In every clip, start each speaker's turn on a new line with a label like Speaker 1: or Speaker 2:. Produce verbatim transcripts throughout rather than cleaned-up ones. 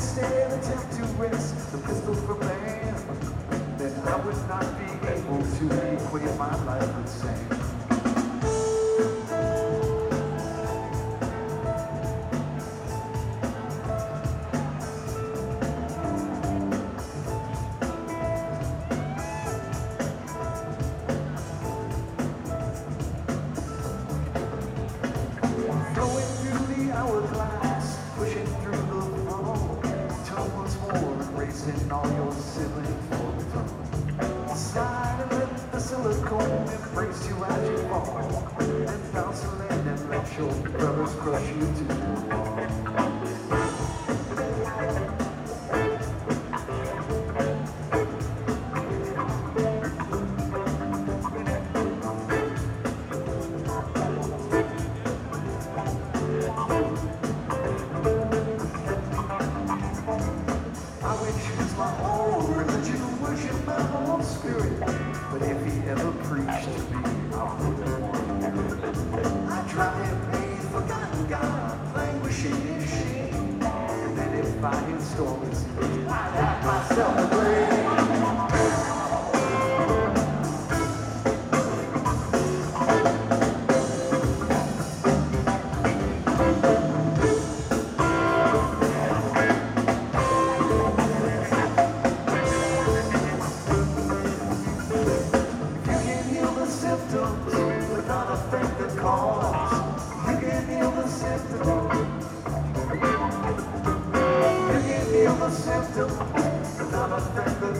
Speaker 1: instead attempt to wrest the pistol from man, then I would not be able to equate my life with sand. Flowing through the hourglass, pushing through the flow, turn once more, embracing all your siblings for the tongue. Slide and let the silicone embrace you as you fall, then bounce and land and let your brothers crush you to the wall. I would choose my own religion, worship my own spirit, but if he ever preached to me, I wouldn't want to hear it. I try and pray, forgotten God, languishing in shame, and then if I install his image, I'd have myself a grave. Symptoms, but not affect the cause. You can heal the symptoms. You can heal the symptoms, but not affect the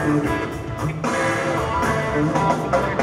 Speaker 1: Thank you.